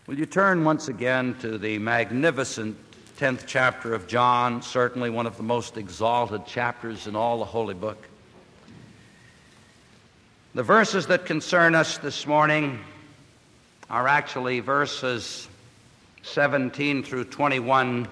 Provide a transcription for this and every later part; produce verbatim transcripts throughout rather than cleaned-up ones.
Will you turn once again to the magnificent tenth chapter of John, certainly one of the most exalted chapters in all the Holy Book. The verses that concern us this morning are actually verses seventeen through twenty-one.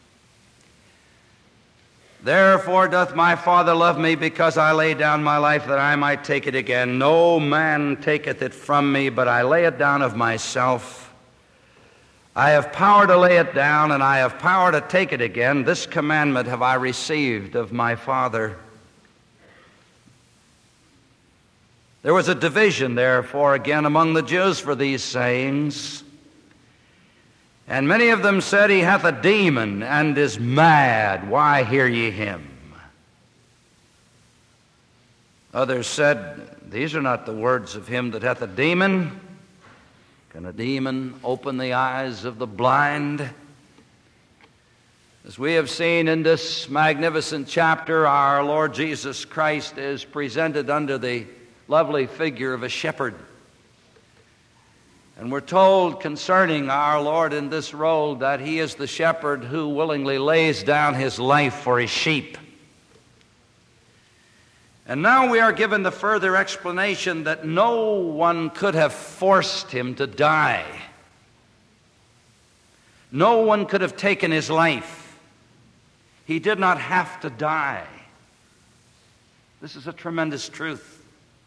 Therefore doth my Father love me, because I lay down my life that I might take it again. No man taketh it from me, but I lay it down of myself. I have power to lay it down, and I have power to take it again. This commandment have I received of my Father. There was a division, therefore, again among the Jews for these sayings. And many of them said, He hath a demon, and is mad. Why hear ye him? Others said, These are not the words of him that hath a demon. Can a demon open the eyes of the blind? As we have seen in this magnificent chapter, our Lord Jesus Christ is presented under the lovely figure of a shepherd. And we're told concerning our Lord in this role that He is the shepherd who willingly lays down His life for His sheep. And now we are given the further explanation that no one could have forced Him to die. No one could have taken His life. He did not have to die. This is a tremendous truth.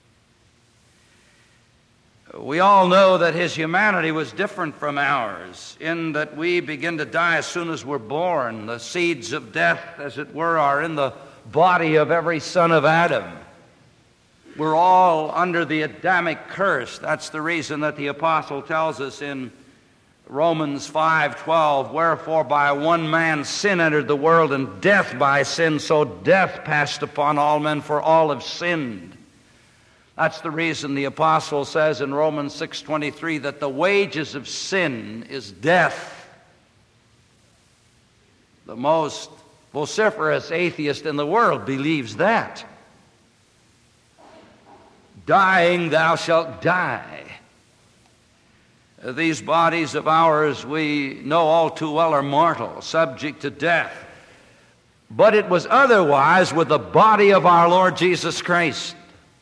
We all know that His humanity was different from ours, in that we begin to die as soon as we're born. The seeds of death, as it were, are in the body of every son of Adam. We're all under the Adamic curse. That's the reason that the apostle tells us in Romans five twelve, Wherefore by one man sin entered the world, and death by sin, so death passed upon all men, for all have sinned. That's the reason the apostle says in Romans six twenty-three that the wages of sin is death. The most vociferous atheist in the world believes that. Dying, thou shalt die. These bodies of ours, we know all too well, are mortal, subject to death. But it was otherwise with the body of our Lord Jesus Christ.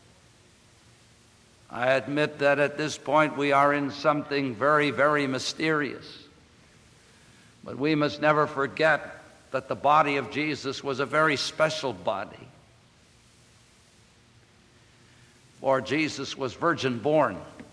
I admit that at this point we are in something very, very mysterious. But we must never forget that the body of Jesus was a very special body. For Jesus was virgin born.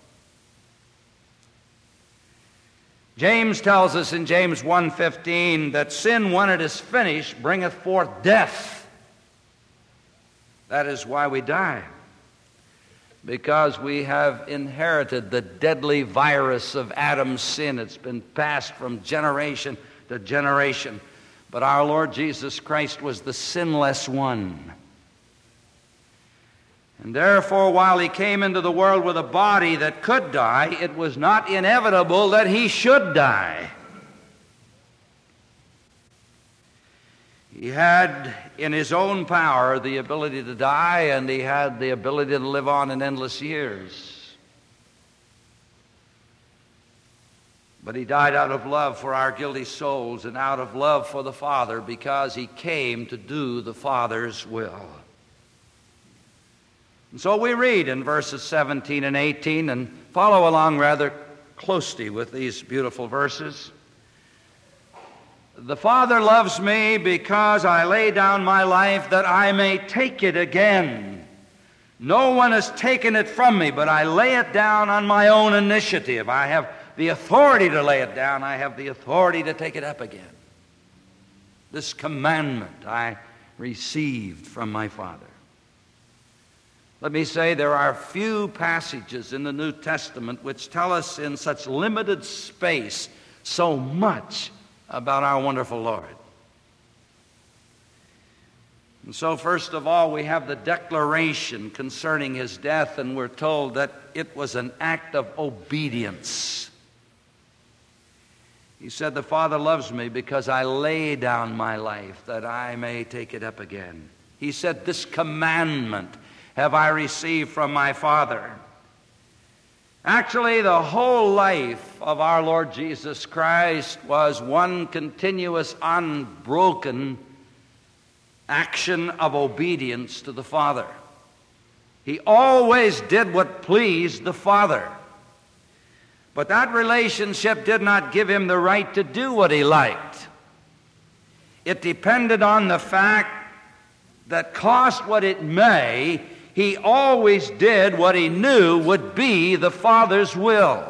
James tells us in James one fifteen that sin, when it is finished, bringeth forth death. That is why we die. Because we have inherited the deadly virus of Adam's sin. It's been passed from generation to generation. But our Lord Jesus Christ was the sinless one. And therefore, while He came into the world with a body that could die, it was not inevitable that He should die. He had in His own power the ability to die, and He had the ability to live on in endless years. But He died out of love for our guilty souls and out of love for the Father, because He came to do the Father's will. And so we read in verses seventeen and eighteen, and follow along rather closely with these beautiful verses. The Father loves me because I lay down my life that I may take it again. No one has taken it from me, but I lay it down on my own initiative. I have the authority to lay it down. I have the authority to take it up again. This commandment I received from my Father. Let me say there are few passages in the New Testament which tell us in such limited space so much about our wonderful Lord. And so first of all, we have the declaration concerning His death, and we're told that it was an act of obedience. He said, the Father loves me because I lay down my life that I may take it up again. He said, this commandment have I received from my Father. Actually, the whole life of our Lord Jesus Christ was one continuous, unbroken action of obedience to the Father. He always did what pleased the Father. But that relationship did not give him the right to do what he liked. It depended on the fact that, cost what it may, he always did what he knew would be the Father's will.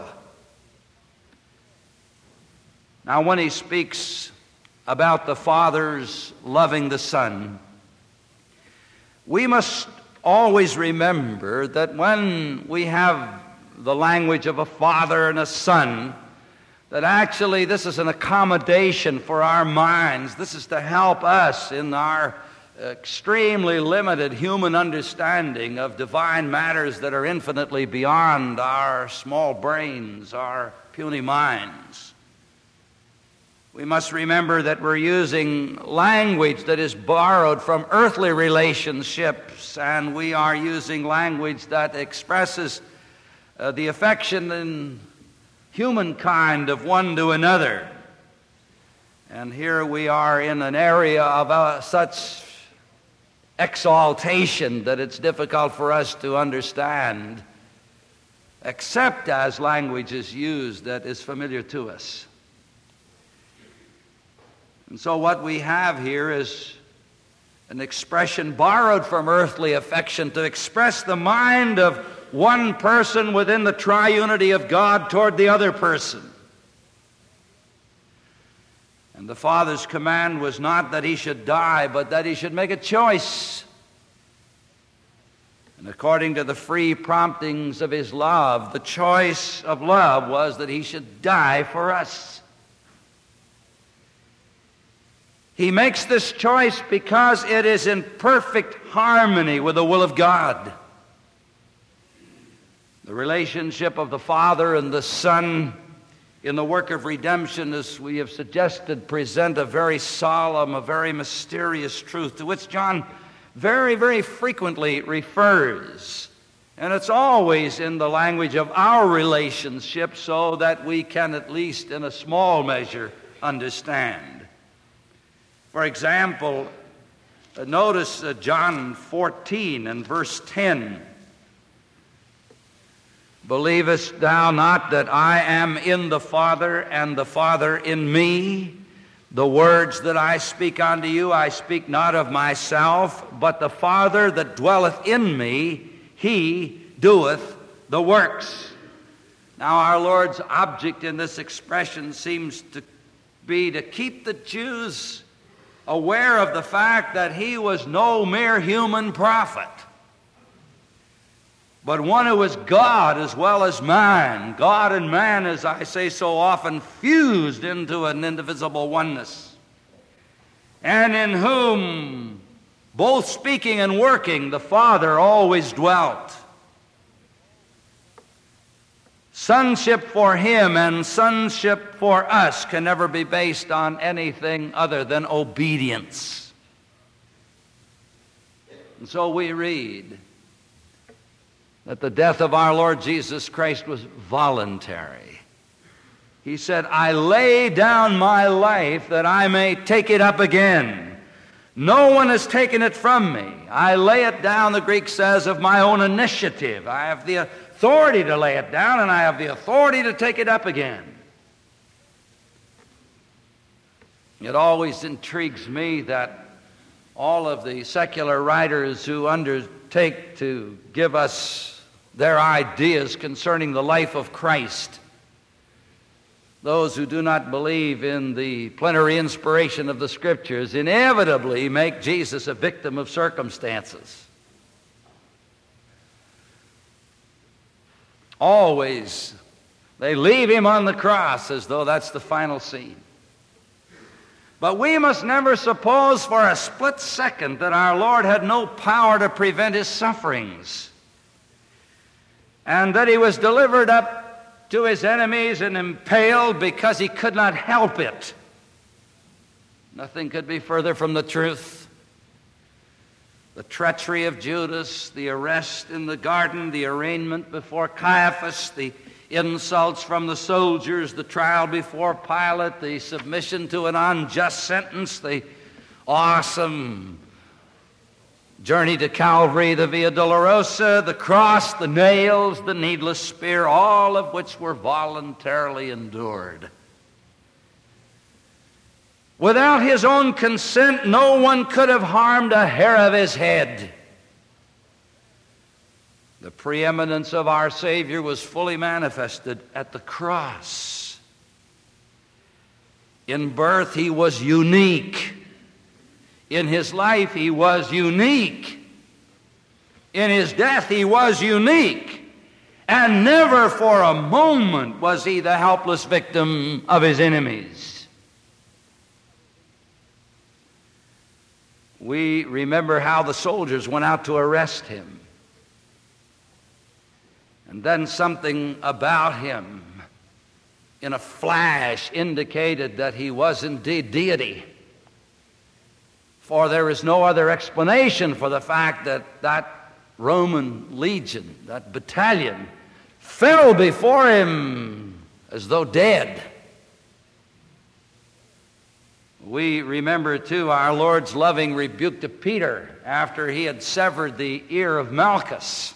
Now, when he speaks about the Father's loving the Son, we must always remember that when we have the language of a father and a son, that actually this is an accommodation for our minds. This is to help us in our extremely limited human understanding of divine matters that are infinitely beyond our small brains, our puny minds. We must remember that we're using language that is borrowed from earthly relationships, and we are using language that expresses uh, the affection in humankind of one to another. And here we are in an area of uh, such exaltation that it's difficult for us to understand, except as language is used that is familiar to us. And so what we have here is an expression borrowed from earthly affection to express the mind of one person within the triunity of God toward the other person. And the Father's command was not that he should die, but that he should make a choice. And according to the free promptings of his love, the choice of love was that he should die for us. He makes this choice because it is in perfect harmony with the will of God. The relationship of the Father and the Son in the work of redemption, as we have suggested, present a very solemn, a very mysterious truth to which John very, very frequently refers. And it's always in the language of our relationship so that we can at least in a small measure understand. For example, notice uh, John fourteen and verse ten. Believest thou not that I am in the Father, and the Father in me? The words that I speak unto you, I speak not of myself, but the Father that dwelleth in me, he doeth the works. Now our Lord's object in this expression seems to be to keep the Jews aware of the fact that he was no mere human prophet, but one who was God as well as man. God and man, as I say so often, fused into an indivisible oneness, and in whom, both speaking and working, the Father always dwelt. Sonship for him and sonship for us can never be based on anything other than obedience. And so we read that the death of our Lord Jesus Christ was voluntary. He said, I lay down my life that I may take it up again. No one has taken it from me. I lay it down, the Greek says, of my own initiative. I have the authority to lay it down, and I have the authority to take it up again. It always intrigues me that all of the secular writers who undertake to give us their ideas concerning the life of Christ, those who do not believe in the plenary inspiration of the Scriptures, inevitably make Jesus a victim of circumstances. Always, they leave him on the cross as though that's the final scene. But we must never suppose for a split second that our Lord had no power to prevent his sufferings, and that he was delivered up to his enemies and impaled because he could not help it. Nothing could be further from the truth. the treachery of Judas, the arrest in the garden, the arraignment before Caiaphas, the insults from the soldiers, the trial before Pilate, the submission to an unjust sentence, the awesome journey to Calvary, the Via Dolorosa, the cross, the nails, the needless spear, all of which were voluntarily endured. Without his own consent, no one could have harmed a hair of his head. The preeminence of our Savior was fully manifested at the cross. In birth, he was unique. In his life, he was unique. In his death, he was unique. And never for a moment was he the helpless victim of his enemies. We remember how the soldiers went out to arrest him. And then something about him in a flash indicated that he was indeed deity. For there is no other explanation for the fact that that Roman legion, that battalion, fell before him as though dead. We remember, too, our Lord's loving rebuke to Peter after he had severed the ear of Malchus.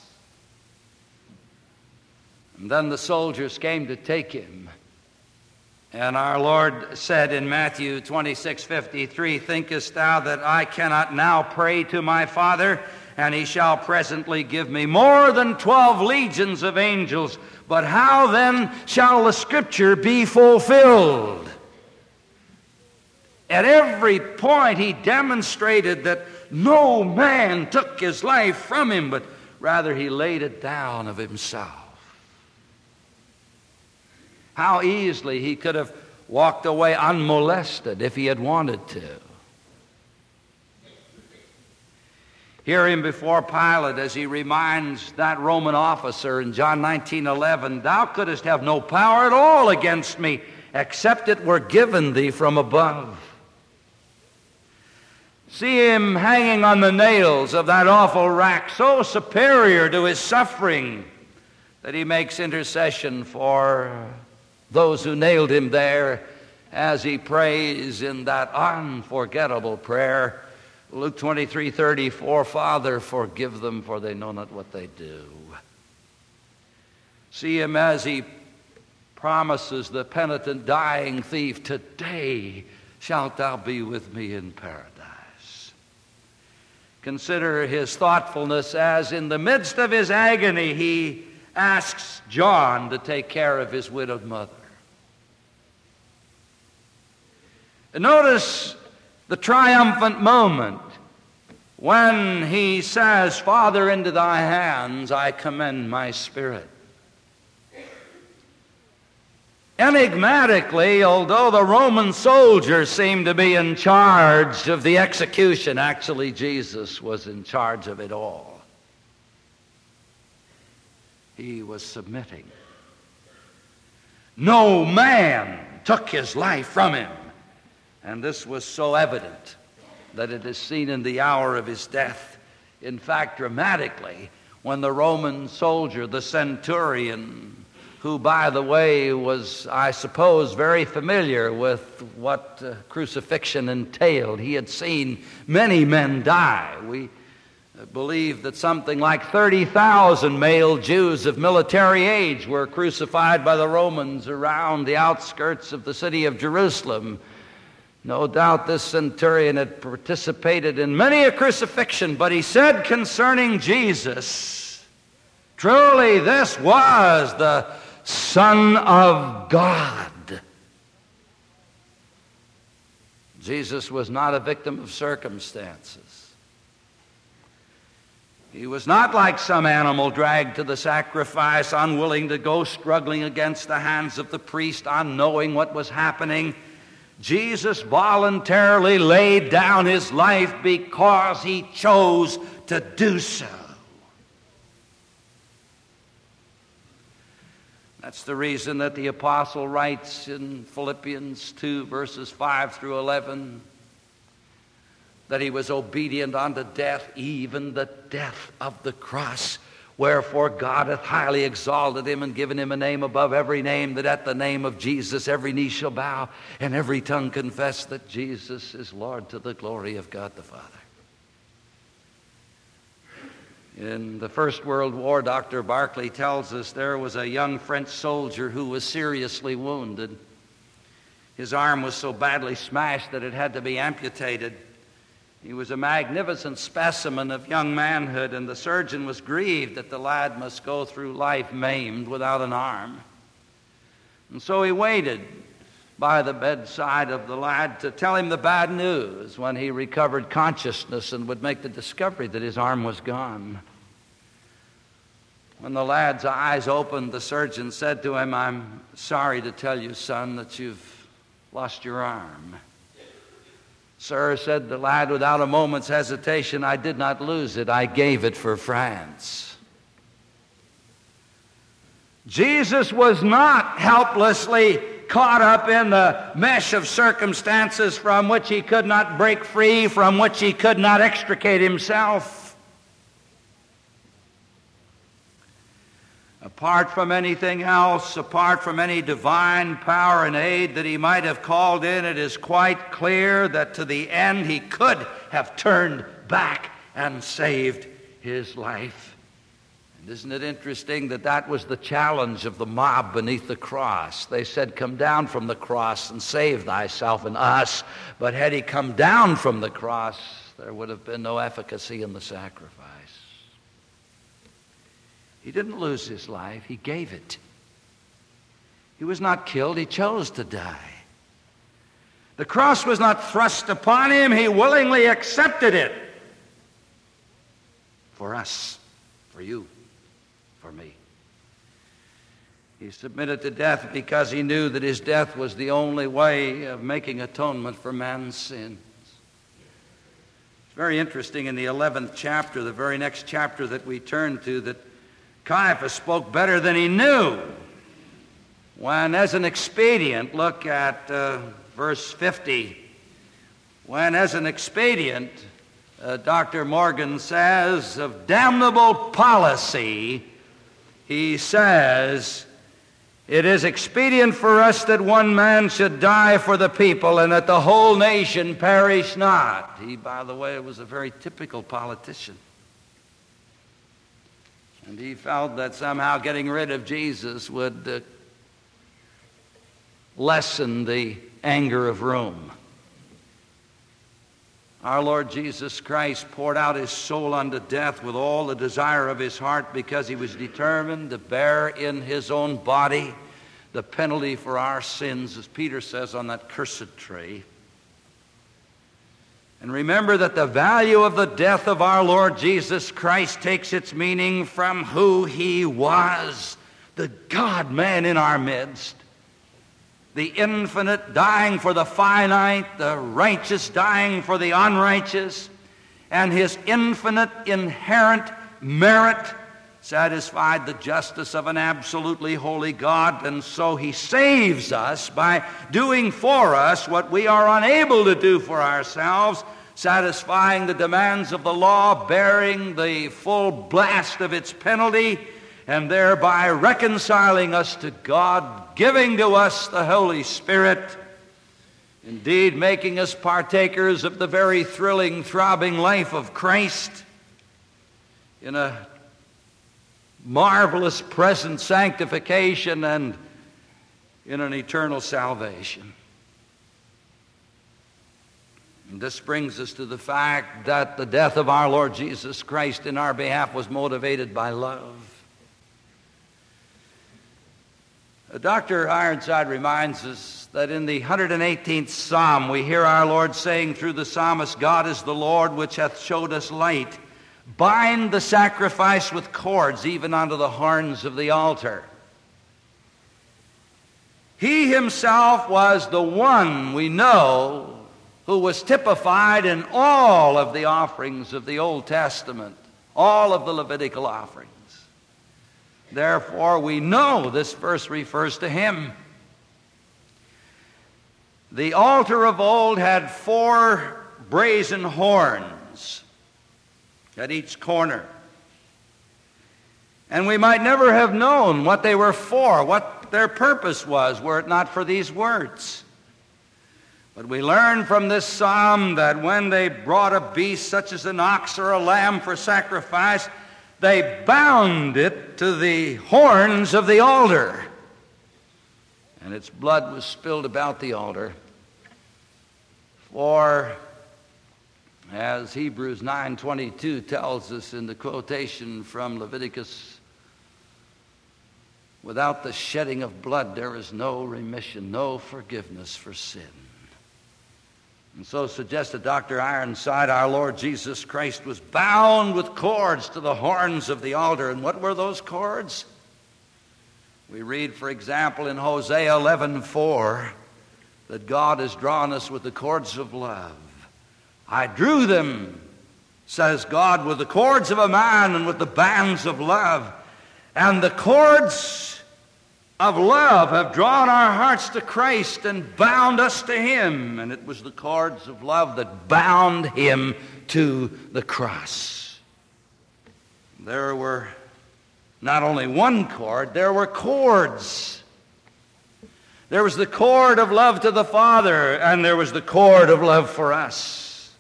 And then the soldiers came to take him. And our Lord said in Matthew twenty-six fifty-three, "Thinkest thou that I cannot now pray to my Father, and he shall presently give me more than twelve legions of angels? But how then shall the Scripture be fulfilled?" At every point he demonstrated that no man took his life from him, but rather he laid it down of himself. How easily he could have walked away unmolested if he had wanted to. Hear him before Pilate as he reminds that Roman officer in John nineteen eleven, "Thou couldst have no power at all against me, except it were given thee from above." See him hanging on the nails of that awful rack, so superior to his suffering that he makes intercession for those who nailed him there, as he prays in that unforgettable prayer, Luke twenty-three thirty-four, "Father, forgive them, for they know not what they do." See him as he promises the penitent dying thief, "Today shalt thou be with me in paradise." Consider his thoughtfulness as in the midst of his agony he asks John to take care of his widowed mother. And notice the triumphant moment when he says, "Father, into thy hands I commend my spirit." Enigmatically, although the Roman soldiers seemed to be in charge of the execution, actually Jesus was in charge of it all. He was submitting. No man took his life from him. And this was so evident that it is seen in the hour of his death. In fact, dramatically, when the Roman soldier, the centurion, who, by the way, was, I suppose, very familiar with what uh, crucifixion entailed. He had seen many men die. We believe that something like thirty thousand male Jews of military age were crucified by the Romans around the outskirts of the city of Jerusalem. No doubt this centurion had participated in many a crucifixion, but he said concerning Jesus, "Truly this was the Son of God." Jesus was not a victim of circumstances. He was not like some animal dragged to the sacrifice, unwilling to go, struggling against the hands of the priest, unknowing what was happening. Jesus voluntarily laid down his life because he chose to do so. That's the reason that the apostle writes in Philippians two, verses five through eleven, that he was obedient unto death, even the death of the cross. Wherefore God hath highly exalted him and given him a name above every name, that at the name of Jesus every knee shall bow and every tongue confess that Jesus is Lord, to the glory of God the Father. In the First World War, Doctor Barclay tells us there was a young French soldier who was seriously wounded. His arm was so badly smashed that it had to be amputated. He was a magnificent specimen of young manhood, and the surgeon was grieved that the lad must go through life maimed without an arm. And so he waited by the bedside of the lad to tell him the bad news when he recovered consciousness and would make the discovery that his arm was gone. When the lad's eyes opened, the surgeon said to him, "I'm sorry to tell you, son, that you've lost your arm." "Sir," said the lad without a moment's hesitation, "I did not lose it. I gave it for France." Jesus was not helplessly caught up in the mesh of circumstances from which he could not break free, from which he could not extricate himself. Apart from anything else, apart from any divine power and aid that he might have called in, it is quite clear that to the end he could have turned back and saved his life. And isn't it interesting that that was the challenge of the mob beneath the cross? They said, "Come down from the cross and save thyself and us." But had he come down from the cross, there would have been no efficacy in the sacrifice. He didn't lose his life, he gave it. He was not killed, he chose to die. The cross was not thrust upon him, he willingly accepted it. For us, for you, for me. He submitted to death because he knew that his death was the only way of making atonement for man's sins. It's very interesting in the eleventh chapter, the very next chapter that we turn to, that Caiaphas spoke better than he knew when, as an expedient, look at uh, verse fifty, when as an expedient, uh, Doctor Morgan says, of damnable policy, he says, "It is expedient for us that one man should die for the people and that the whole nation perish not." He, by the way, was a very typical politician. And he felt that somehow getting rid of Jesus would uh, lessen the anger of Rome. Our Lord Jesus Christ poured out his soul unto death with all the desire of his heart because he was determined to bear in his own body the penalty for our sins, as Peter says on that cursed tree. And remember that the value of the death of our Lord Jesus Christ takes its meaning from who he was, the God-man in our midst, the infinite dying for the finite, the righteous dying for the unrighteous, and his infinite inherent merit satisfied the justice of an absolutely holy God, and so he saves us by doing for us what we are unable to do for ourselves, satisfying the demands of the law, bearing the full blast of its penalty, and thereby reconciling us to God, giving to us the Holy Spirit, indeed making us partakers of the very thrilling, throbbing life of Christ in a marvelous present sanctification and in an eternal salvation. And this brings us to the fact that the death of our Lord Jesus Christ in our behalf was motivated by love. Doctor Ironside reminds us that in the one hundred eighteenth Psalm we hear our Lord saying through the psalmist, "God is the Lord which hath showed us light. Bind the sacrifice with cords, even unto the horns of the altar." He himself was the one, we know, who was typified in all of the offerings of the Old Testament, all of the Levitical offerings. Therefore, we know this verse refers to him. The altar of old had four brazen horns at each corner. And we might never have known what they were for, what their purpose was, were it not for these words. But we learn from this psalm that when they brought a beast such as an ox or a lamb for sacrifice, they bound it to the horns of the altar, and its blood was spilled about the altar. For, as Hebrews nine twenty-two tells us in the quotation from Leviticus, without the shedding of blood there is no remission, no forgiveness for sin. And so suggested Doctor Ironside, our Lord Jesus Christ was bound with cords to the horns of the altar. And what were those cords? We read, for example, in Hosea eleven four, that God has drawn us with the cords of love. I drew them, says God, with the cords of a man and with the bands of love. And the cords of love have drawn our hearts to Christ and bound us to Him. And it was the cords of love that bound Him to the cross. There were not only one cord, there were cords. There was the cord of love to the Father, and there was the cord of love for us.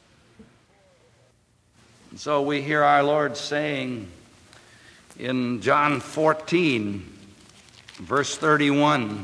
And so we hear our Lord saying in John fourteen, verse thirty-one,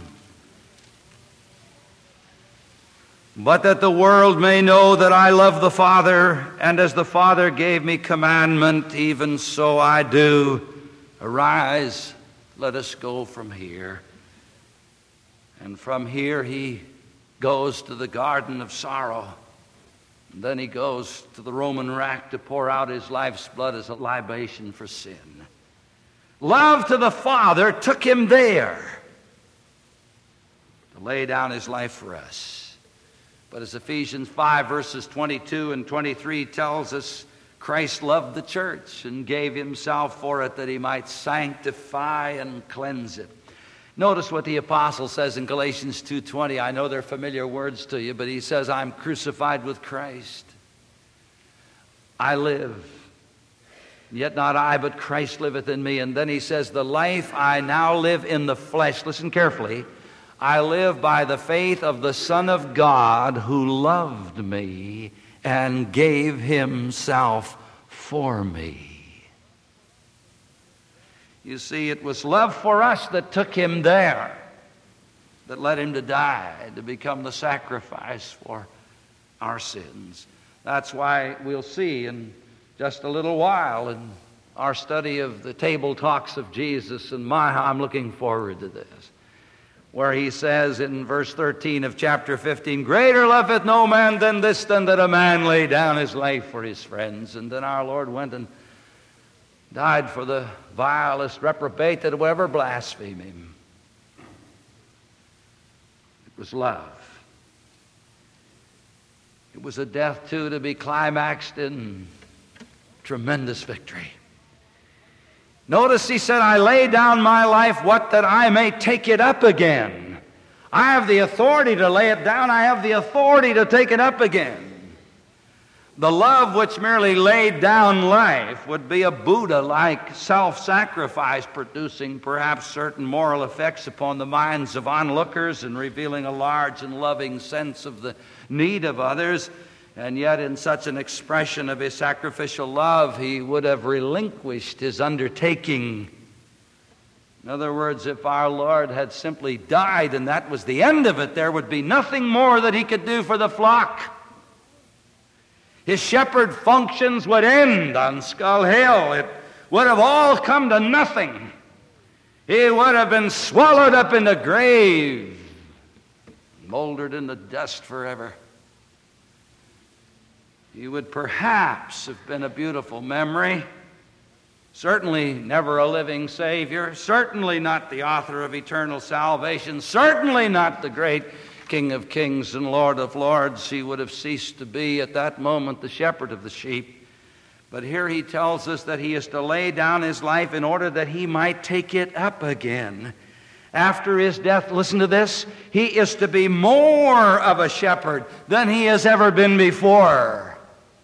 but that the world may know that I love the Father, and as the Father gave me commandment, even so I do. Arise, let us go from here. And from here he goes to the garden of sorrow. And then he goes to the Roman rack to pour out his life's blood as a libation for sin. Love to the Father took him there to lay down his life for us. But as Ephesians five verses twenty-two and twenty-three tells us, Christ loved the church and gave himself for it that he might sanctify and cleanse it. Notice what the apostle says in Galatians two twenty. I know they're familiar words to you, but he says, I'm crucified with Christ. I live. Yet not I, but Christ liveth in me. And then he says, the life I now live in the flesh, listen carefully, I live by the faith of the Son of God who loved me and gave himself for me. You see, it was love for us that took him there, that led him to die, to become the sacrifice for our sins. That's why we'll see in just a little while in our study of the table talks of Jesus, and my, I'm looking forward to this, where he says in verse thirteen of chapter fifteen, greater loveth no man than this, than that a man lay down his life for his friends. And then our Lord went and died for the vilest reprobate that would ever blaspheme him. It was love. It was a death, too, to be climaxed in tremendous victory. Notice he said, I lay down my life, what, that I may take it up again. I have the authority to lay it down. I have the authority to take it up again. The love which merely laid down life would be a Buddha-like self-sacrifice, producing perhaps certain moral effects upon the minds of onlookers and revealing a large and loving sense of the need of others. And yet in such an expression of his sacrificial love, he would have relinquished his undertaking. In other words, if our Lord had simply died and that was the end of it, there would be nothing more that he could do for the flock. His shepherd functions would end on Skull Hill. It would have all come to nothing. He would have been swallowed up in the grave, moldered in the dust forever. He would perhaps have been a beautiful memory, certainly never a living Savior, certainly not the author of eternal salvation, certainly not the great King of kings and Lord of lords. He would have ceased to be at that moment the shepherd of the sheep. But here he tells us that he is to lay down his life in order that he might take it up again. After his death, listen to this, he is to be more of a shepherd than he has ever been before.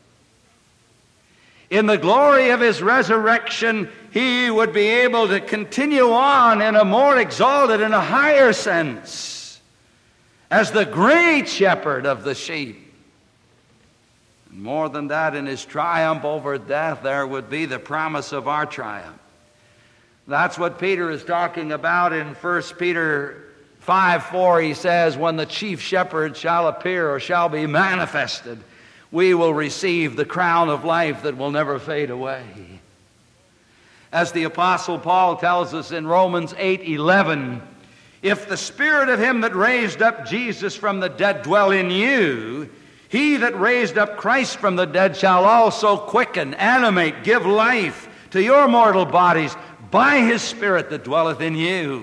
In the glory of his resurrection, he would be able to continue on in a more exalted and a higher sense as the great shepherd of the sheep. And more than that, in his triumph over death, there would be the promise of our triumph. That's what Peter is talking about in First Peter five four. He says, when the chief shepherd shall appear or shall be manifested, we will receive the crown of life that will never fade away. As the Apostle Paul tells us in Romans eight eleven, if the Spirit of him that raised up Jesus from the dead dwell in you, he that raised up Christ from the dead shall also quicken, animate, give life to your mortal bodies by his Spirit that dwelleth in you.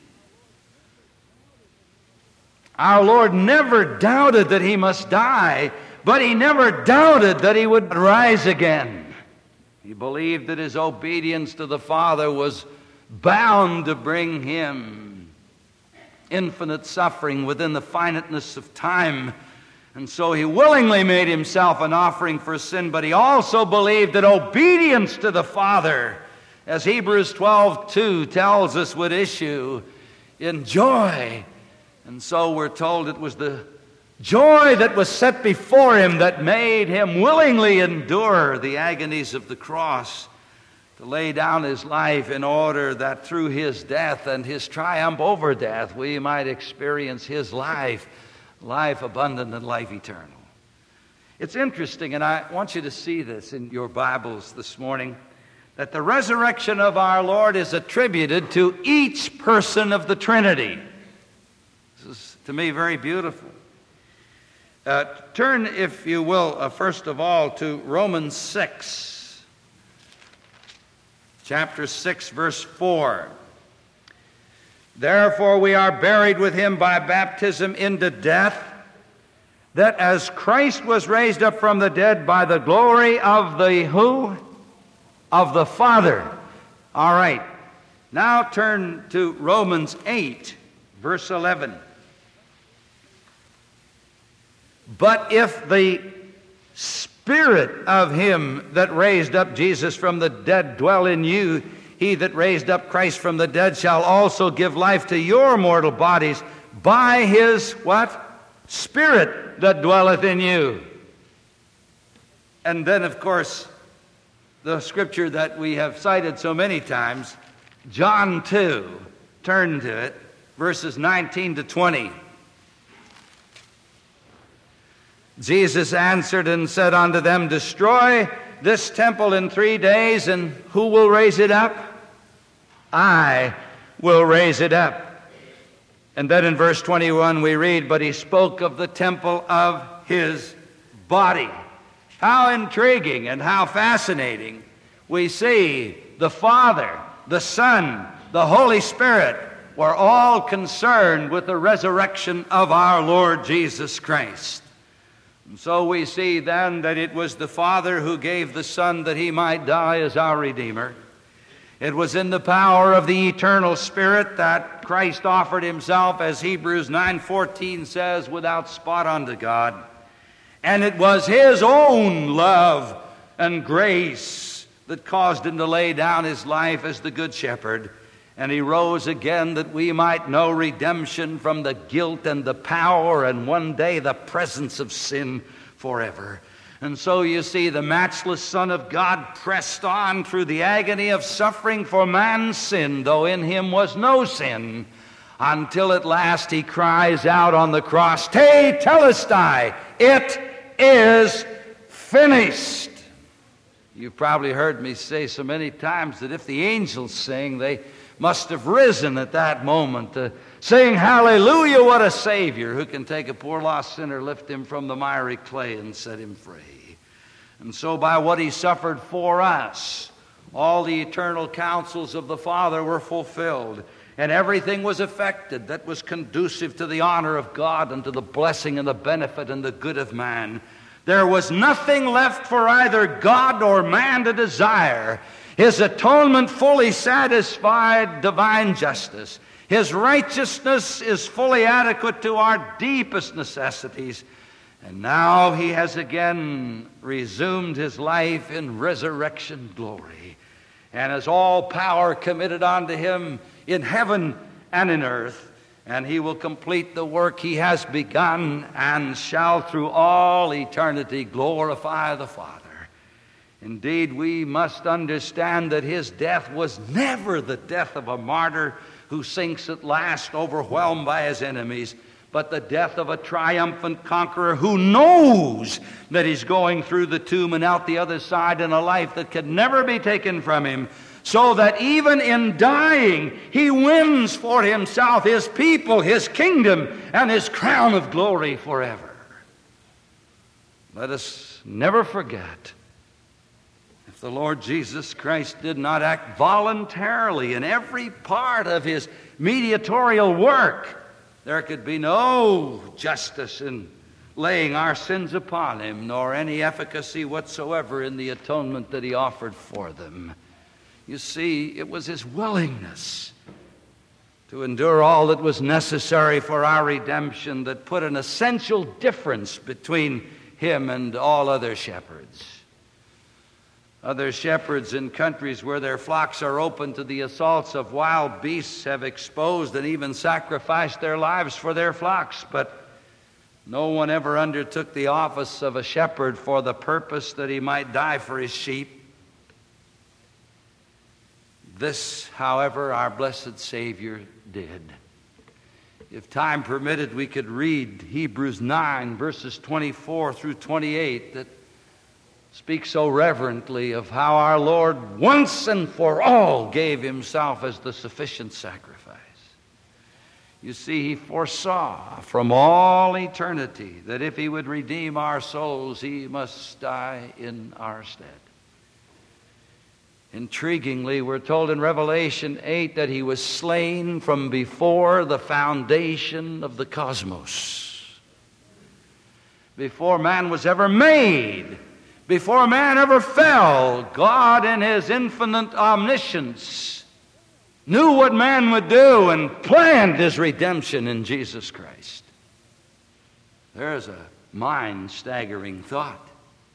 Our Lord never doubted that he must die, but he never doubted that he would rise again. He believed that his obedience to the Father was bound to bring him infinite suffering within the finiteness of time. And so he willingly made himself an offering for sin, but he also believed that obedience to the Father, as Hebrews twelve two tells us, would issue in joy. And so we're told it was the joy that was set before him that made him willingly endure the agonies of the cross, to lay down his life in order that through his death and his triumph over death we might experience his life, life abundant and life eternal. It's interesting, and I want you to see this in your Bibles this morning, that the resurrection of our Lord is attributed to each person of the Trinity. This is, to me, very beautiful. Uh, turn, if you will, uh, first of all, to Romans six, chapter six, verse four. Therefore we are buried with him by baptism into death, that as Christ was raised up from the dead by the glory of the who? Of the Father. All right. Now turn to Romans eight, verse eleven. But if the Spirit of him that raised up Jesus from the dead dwell in you, he that raised up Christ from the dead shall also give life to your mortal bodies by his what? Spirit that dwelleth in you. And then, of course, the scripture that we have cited so many times, John two, turn to it, verses nineteen to twenty. Jesus answered and said unto them, destroy this temple in three days, and who will raise it up? I will raise it up. And then in verse twenty-one we read, but he spoke of the temple of his body. How intriguing and how fascinating. We see the Father, the Son, the Holy Spirit were all concerned with the resurrection of our Lord Jesus Christ. And so we see then that it was the Father who gave the Son that he might die as our Redeemer. It was in the power of the eternal Spirit that Christ offered himself, as Hebrews nine fourteen says, without spot unto God. And it was his own love and grace that caused him to lay down his life as the Good Shepherd. And he rose again that we might know redemption from the guilt and the power and one day the presence of sin forever. And so you see the matchless Son of God pressed on through the agony of suffering for man's sin, though in him was no sin, until at last he cries out on the cross, Te telestai, it is finished. You've probably heard me say so many times that if the angels sing, they must have risen at that moment to sing, hallelujah, what a Savior who can take a poor lost sinner, lift him from the miry clay and set him free. And so by what he suffered for us, all the eternal counsels of the Father were fulfilled, and everything was effected that was conducive to the honor of God and to the blessing and the benefit and the good of man. There was nothing left for either God or man to desire. His atonement fully satisfied divine justice. His righteousness is fully adequate to our deepest necessities. And now he has again resumed his life in resurrection glory, and has all power committed unto him in heaven and in earth. And he will complete the work he has begun, and shall through all eternity glorify the Father. Indeed, we must understand that his death was never the death of a martyr who sinks at last overwhelmed by his enemies, but the death of a triumphant conqueror who knows that he's going through the tomb and out the other side in a life that could never be taken from him, so that even in dying he wins for himself his people, his kingdom, and his crown of glory forever. Let us never forget, if the Lord Jesus Christ did not act voluntarily in every part of his mediatorial work, there could be no justice in laying our sins upon him, nor any efficacy whatsoever in the atonement that he offered for them. You see, it was his willingness to endure all that was necessary for our redemption that put an essential difference between him and all other shepherds. Other shepherds in countries where their flocks are open to the assaults of wild beasts have exposed and even sacrificed their lives for their flocks, but no one ever undertook the office of a shepherd for the purpose that he might die for his sheep. This, however, our blessed Savior did. If time permitted, we could read Hebrews nine, verses twenty-four through twenty-eight, that speak so reverently of how our Lord once and for all gave himself as the sufficient sacrifice. You see, he foresaw from all eternity that if he would redeem our souls, he must die in our stead. Intriguingly, we're told in Revelation eight that he was slain from before the foundation of the cosmos. Before man was ever made, before man ever fell, God in his infinite omniscience knew what man would do and planned his redemption in Jesus Christ. There's a mind-staggering thought.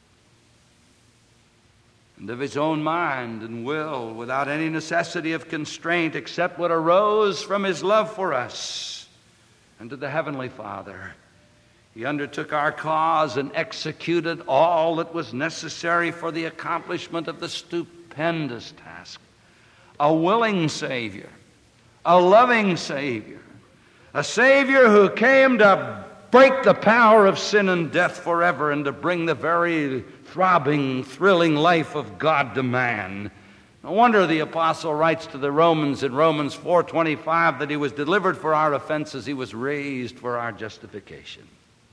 And of his own mind and will, without any necessity of constraint except what arose from his love for us and to the Heavenly Father, he undertook our cause and executed all that was necessary for the accomplishment of the stupendous task. A willing Savior, a loving Savior, a Savior who came to break the power of sin and death forever and to bring the very throbbing, thrilling life of God to man. No wonder the apostle writes to the Romans in Romans four twenty-five that he was delivered for our offenses, he was raised for our justification.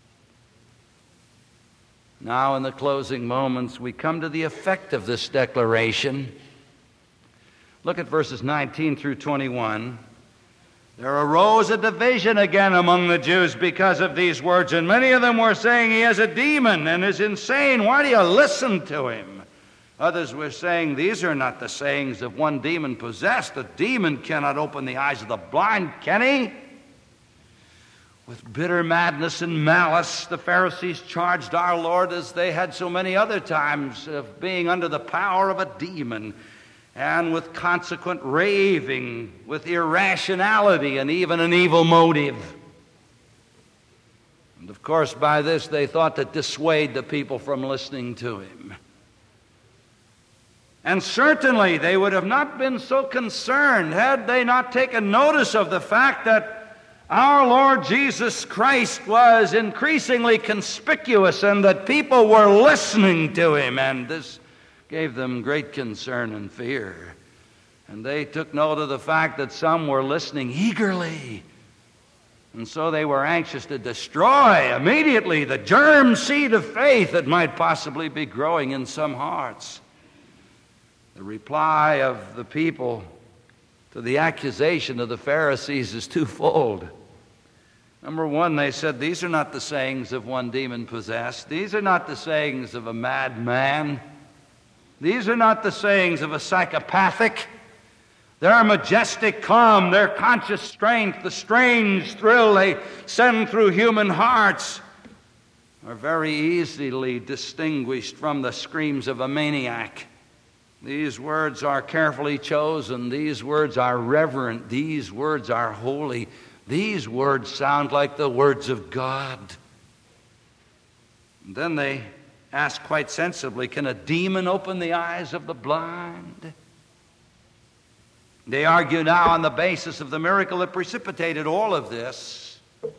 Now, in the closing moments, we come to the effect of this declaration. Look at verses nineteen through twenty-one. There arose a division again among the Jews because of these words, and many of them were saying he has a demon and is insane. Why do you listen to him? Others were saying, these are not the sayings of one demon possessed. A demon cannot open the eyes of the blind, can he? With bitter madness and malice, the Pharisees charged our Lord, as they had so many other times, of being under the power of a demon, and with consequent raving, with irrationality, and even an evil motive. And of course, by this they thought to dissuade the people from listening to him. And certainly they would have not been so concerned had they not taken notice of the fact that our Lord Jesus Christ was increasingly conspicuous and that people were listening to him, and this gave them great concern and fear. And they took note of the fact that some were listening eagerly. And so they were anxious to destroy immediately the germ seed of faith that might possibly be growing in some hearts. The reply of the people to the accusation of the Pharisees is twofold. Number one, they said, these are not the sayings of one demon-possessed. These are not the sayings of a madman. These are not the sayings of a psychopathic. their majestic calm, their conscious strength, the strange thrill they send through human hearts, are very easily distinguished from the screams of a maniac. These words are carefully chosen. These words are reverent. These words are holy. These words sound like the words of God. And then they ask quite sensibly, can a demon open the eyes of the blind? They argue now on the basis of the miracle that precipitated all of this.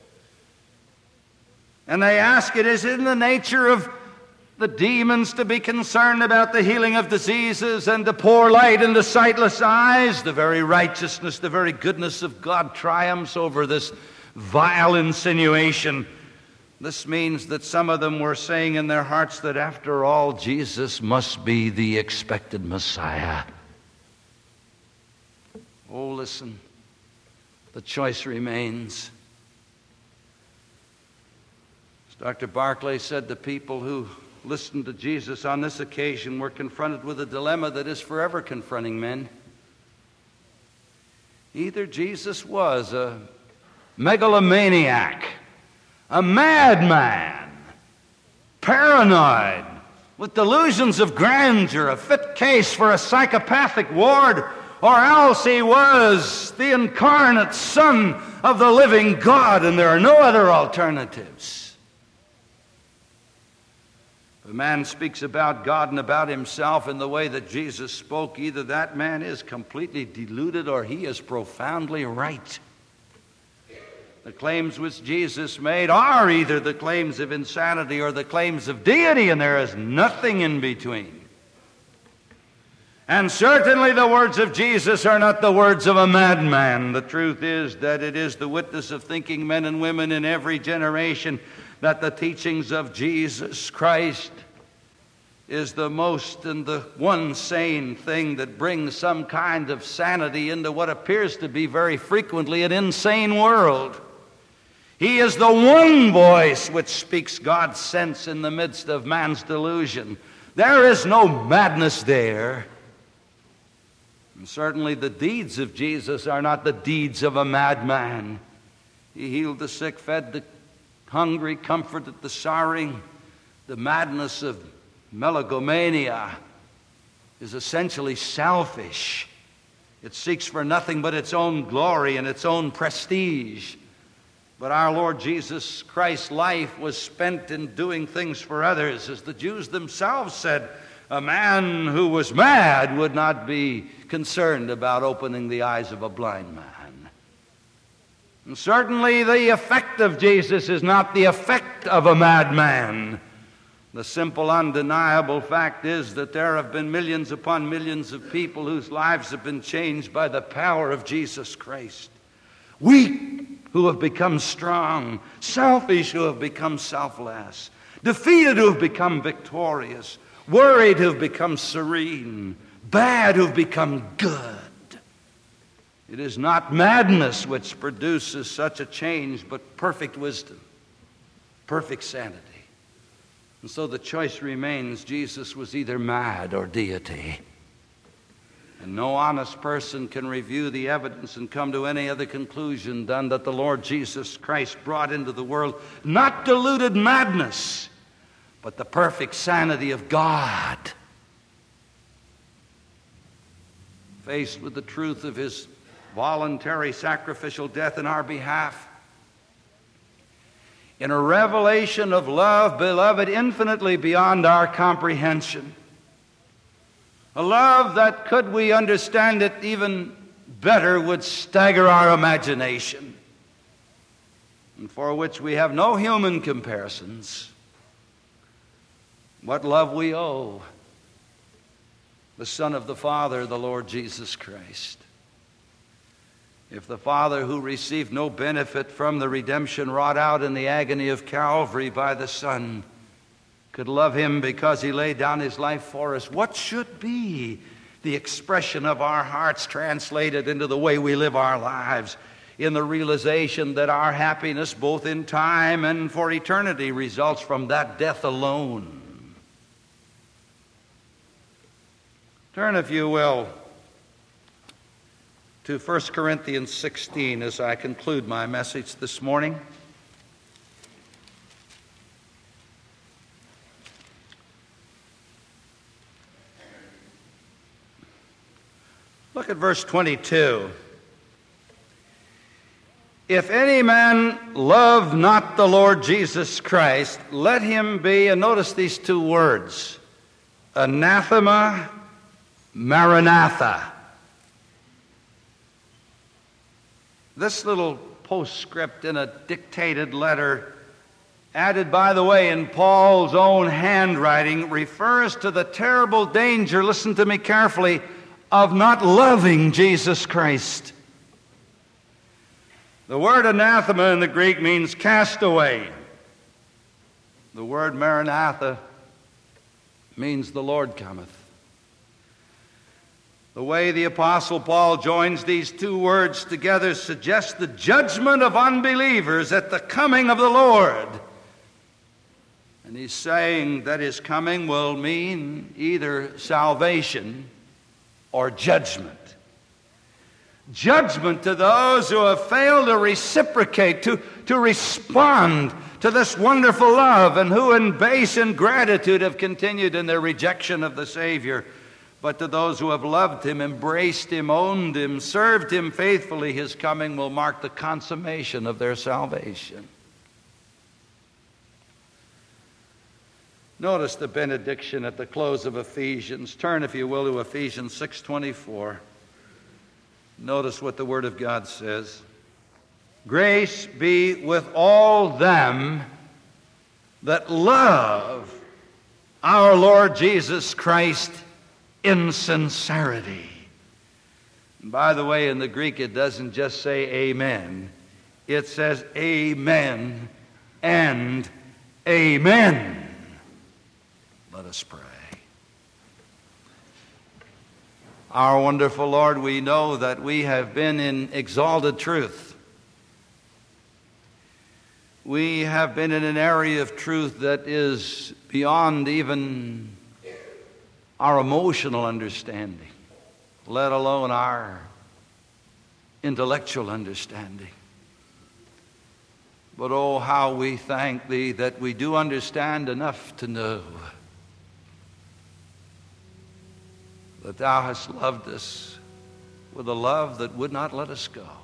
And they ask, it is in the nature of the demons to be concerned about the healing of diseases and to pour light into sightless eyes. The very righteousness, the very goodness of God triumphs over this vile insinuation. This means that some of them were saying in their hearts that after all, Jesus must be the expected Messiah. Oh, listen, the choice remains. As Doctor Barclay said, the people who listened to Jesus on this occasion were confronted with a dilemma that is forever confronting men. Either Jesus was a megalomaniac, a madman, paranoid, with delusions of grandeur, a fit case for a psychopathic ward, or else he was the incarnate Son of the living God, and there are no other alternatives. If a man speaks about God and about himself in the way that Jesus spoke, either that man is completely deluded or he is profoundly right. The claims which Jesus made are either the claims of insanity or the claims of deity, and there is nothing in between. And certainly the words of Jesus are not the words of a madman. The truth is that it is the witness of thinking men and women in every generation that the teachings of Jesus Christ is the most and the one sane thing that brings some kind of sanity into what appears to be very frequently an insane world. He is the one voice which speaks God's sense in the midst of man's delusion. There is no madness there. And certainly the deeds of Jesus are not the deeds of a madman. He healed the sick, fed the hungry, comforted the sorrowing. The madness of megalomania is essentially selfish. It seeks for nothing but its own glory and its own prestige. But our Lord Jesus Christ's life was spent in doing things for others. As the Jews themselves said, a man who was mad would not be concerned about opening the eyes of a blind man. And certainly the effect of Jesus is not the effect of a madman. The simple, undeniable fact is that there have been millions upon millions of people whose lives have been changed by the power of Jesus Christ. Weak who have become strong, selfish who have become selfless, defeated who have become victorious, worried who have become serene, bad who have become good. It is not madness which produces such a change, but perfect wisdom, perfect sanity. And so the choice remains, Jesus was either mad or deity. And no honest person can review the evidence and come to any other conclusion than that the Lord Jesus Christ brought into the world not deluded madness, but the perfect sanity of God. Faced with the truth of his voluntary sacrificial death in our behalf, in a revelation of love, beloved, infinitely beyond our comprehension, a love that, could we understand it even better, would stagger our imagination, and for which we have no human comparisons. What love we owe the Son of the Father, the Lord Jesus Christ. If the Father, who received no benefit from the redemption wrought out in the agony of Calvary by the Son, could love him because he laid down his life for us, what should be the expression of our hearts translated into the way we live our lives, in the realization that our happiness, both in time and for eternity, results from that death alone? Turn, if you will, to First Corinthians sixteen as I conclude my message this morning. Look at verse twenty-two. If any man love not the Lord Jesus Christ, let him be, and notice these two words, anathema, maranatha. This little postscript in a dictated letter, added, by the way, in Paul's own handwriting, refers to the terrible danger, listen to me carefully, of not loving Jesus Christ. The word anathema in the Greek means cast away. The word maranatha means the Lord cometh. The way the Apostle Paul joins these two words together suggests the judgment of unbelievers at the coming of the Lord. And he's saying that his coming will mean either salvation or judgment. Judgment to those who have failed to reciprocate, to, to respond to this wonderful love, and who in base ingratitude have continued in their rejection of the Savior. But to those who have loved him, embraced him, owned him, served him faithfully, his coming will mark the consummation of their salvation. Notice the benediction at the close of Ephesians. Turn, if you will, to Ephesians six twenty-four. Notice what the Word of God says. Grace be with all them that love our Lord Jesus Christ in sincerity. And by the way, in the Greek it doesn't just say amen. It says amen and amen. Let us pray. Our wonderful Lord, we know that we have been in exalted truth. We have been in an area of truth that is beyond even our emotional understanding, let alone our intellectual understanding. But oh, how we thank Thee that we do understand enough to know that Thou hast loved us with a love that would not let us go.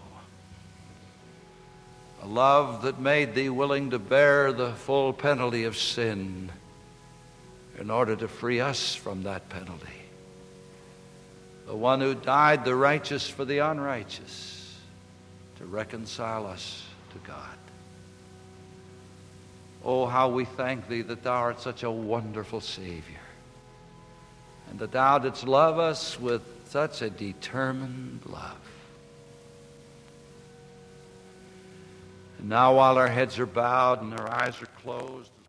A love that made Thee willing to bear the full penalty of sin in order to free us from that penalty. The one who died, the righteous for the unrighteous, to reconcile us to God. Oh, how we thank Thee that Thou art such a wonderful Savior, and that Thou didst love us with such a determined love. And now, while our heads are bowed and our eyes are closed,